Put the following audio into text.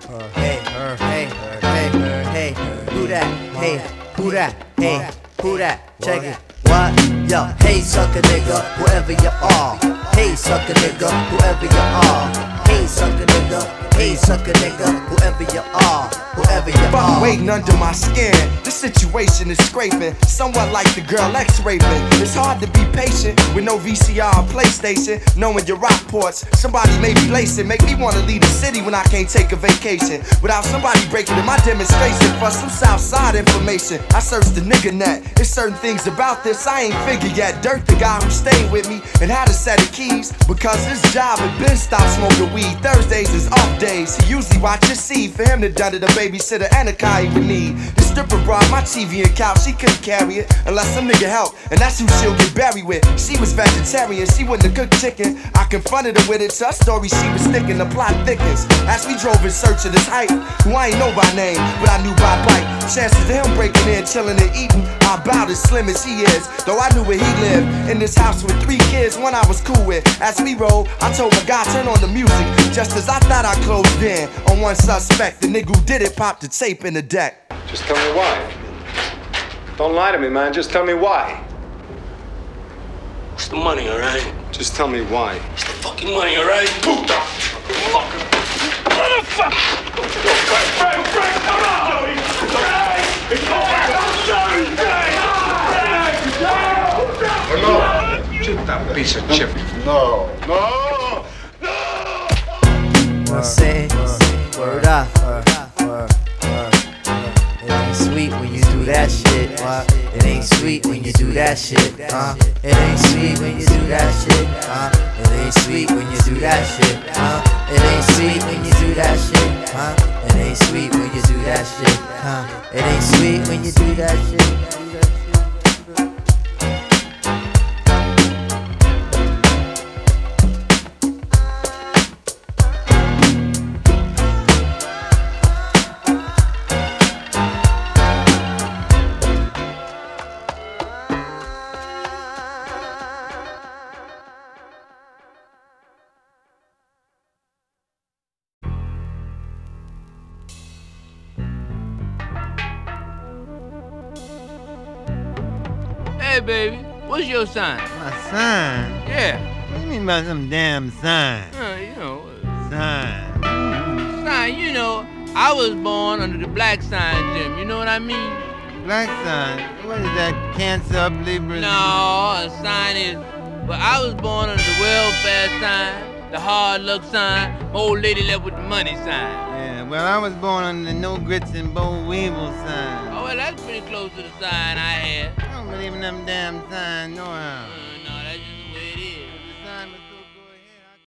Hey, hey, hey, hey, who that? Hey, who that? Hey, who that? Check it. What? Yo, hey, sucker nigga, whoever you are. Hey, sucker nigga, whoever you are. Hey, sucker nigga. Hey, sucker nigga, whoever you are, whoever you are. Waiting under my skin, the situation is scraping, somewhat like the girl X-raping. It's hard to be patient with no VCR or PlayStation, knowing your rock ports. Somebody may be lacing, make me wanna leave the city when I can't take a vacation. Without somebody breaking in my demonstration for some Southside information. I searched the nigga net, there's certain things about this I ain't figured yet. Dirt, the guy who stayed with me and had a set of keys, because his job had been stopped smoking weed. Thursdays is off day. He usually watch his seed. For him to done it, a babysitter and a car he would need. The stripper brought my TV and couch, she couldn't carry it unless some nigga helped, and that's who she'll get buried with. She was vegetarian, she wouldn't have cooked chicken. I confronted her with it, to her story she was sticking. The plot thickens as we drove in search of this hype, who I ain't know by name, but I knew by bite. Chances of him breaking in, chilling and eating are about as slim as he is. Though I knew where he lived, in this house with 3 kids, one I was cool with. As we rolled, I told my guy, turn on the music, just as I thought I closed in on one suspect. The nigga who did it popped the tape in the deck. Just tell me why. Don't lie to me, man. Just tell me why. It's the money, alright? Just tell me why. It's the fucking money, alright? Puta! Motherfucker! Frank, come on! No! Shoot that piece of chip. No! I say, word up. It ain't sweet when you do that shit. It ain't sweet when you do that shit. It ain't sweet when you do that shit. It ain't sweet when you do that shit. It ain't sweet when you do that shit. It ain't sweet when you do that shit. It ain't sweet when you do that shit. Hey, baby, what's your sign? My sign? Yeah. What do you mean by some damn sign? Sign. Sign, I was born under the black sign, Jim. You know what I mean? Black sign? What is that? Cancer up Libra? No, a sign is... Well, I was born under the welfare sign, the hard luck sign, my old lady left with the money sign. Yeah, well, I was born under the no grits and boll weevil sign. Oh, well, that's pretty close to the sign I had. I don't believe in them damn signs, no how.